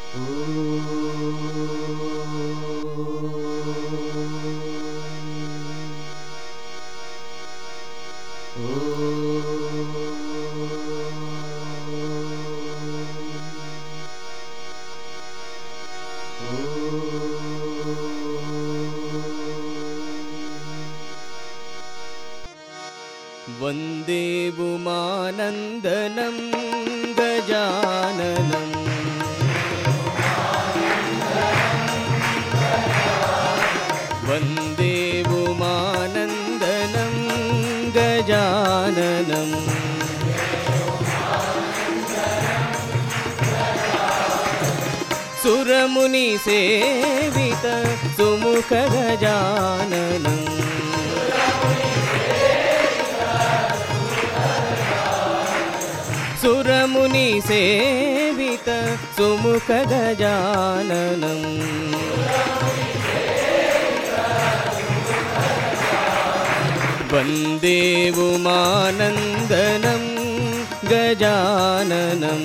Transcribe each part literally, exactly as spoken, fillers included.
वन्दे उमानन्दनं गजाननं वन्दे उमानन्दनं गजाननं सुरमुनिसेवित सुमुख गजाननं सुरमुनिसेवित सुमुख गजाननं वन्दे उमानन्दनं गजाननं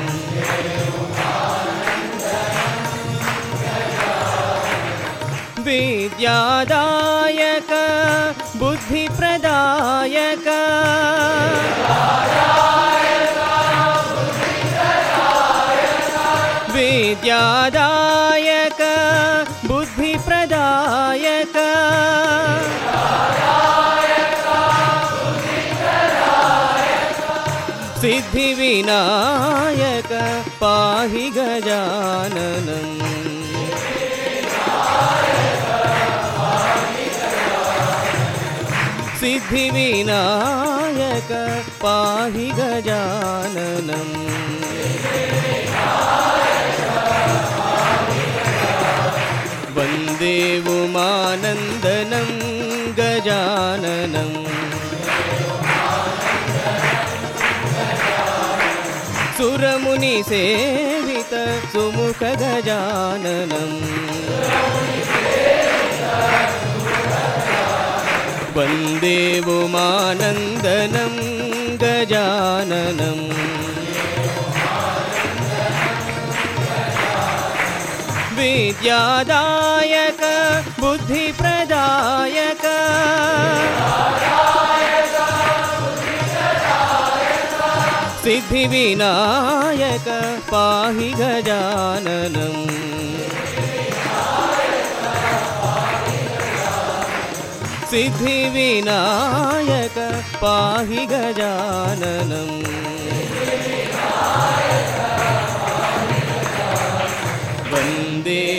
विद्यादायक बुद्धिप्रदायक विद्यादायक बुद्धिप्रदायक सिद्धिविनायक पाहि गजाननं सिद्धिविनायक पाहि गजाननं वन्दे उमानन्दनं गजाननं सुरमुनिसेवित सुमुख गजाननं वन्दे उमानन्दनं गजाननं विद्यादायक बुद्धिप्रदायक सिद्धिविनायक पाहि गजाननं सिद्धिविनायक पाहि गजाननं वन्दे